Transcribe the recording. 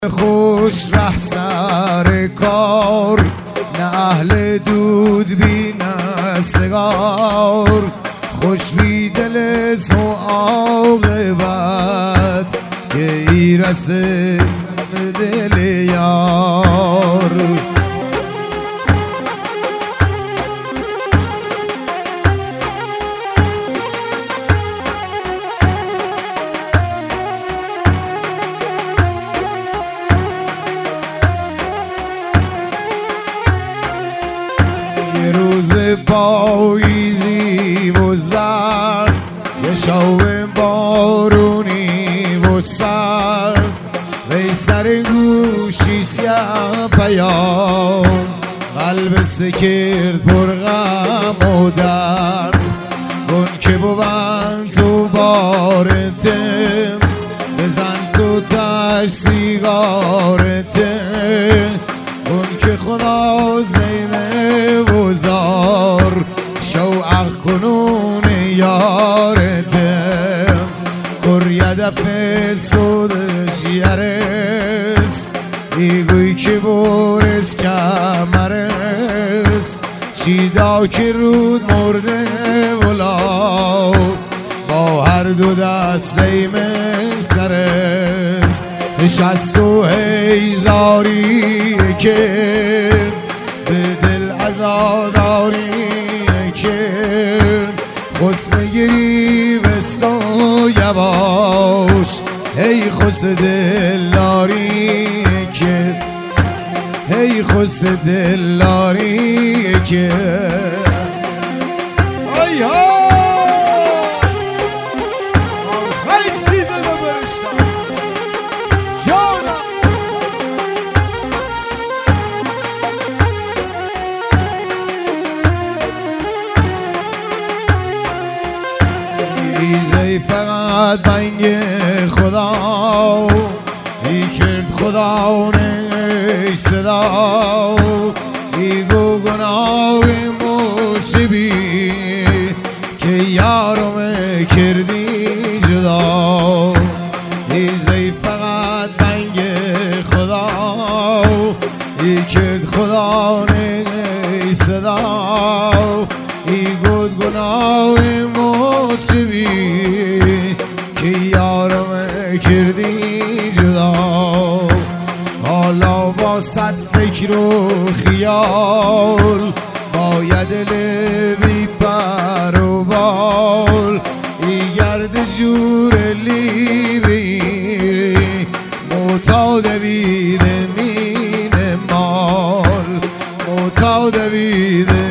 خوش ره سر کار، نه اهل دود بی نه سگار. خوش بی دل سو عاقبت که ای رسه دل یار. یه روز پاییزی و زرد، یه شب بارونی و سرد، وی سر گوشی سیاه پیام، قلب سکرد پر غم و درد. گن که بود تو بارته، بزن تو تش سیگارته. گن که خدا زینه وزار، شوق کنون یارته. کر یدف سود جیرس، ایگوی که بورس کمرس. چیدا که رود مرده ولا، با هر دو دست زیمش سرس. نشست و هیزاری که به دل عزاداری که خسم گیری بستا یواش. ای خس دلاری که، ای خس دلاری که. ای ها ای سیده رو برشتم جانم. ایزی فقط بنگ خدا، ای کرد خدا نیش صدا. ای گو گناه موشبی که یارم کردی جدا. ایزی فقط بنگ خدا، ای کرد خدا نیش صدا. ای گو گناه موشبی که یارم کردی جدا. حالا با صد فکر و خیال، با یه دل بی پر و بال. ای گرد جور لیبی معتاد بید مین مال، معتاد بید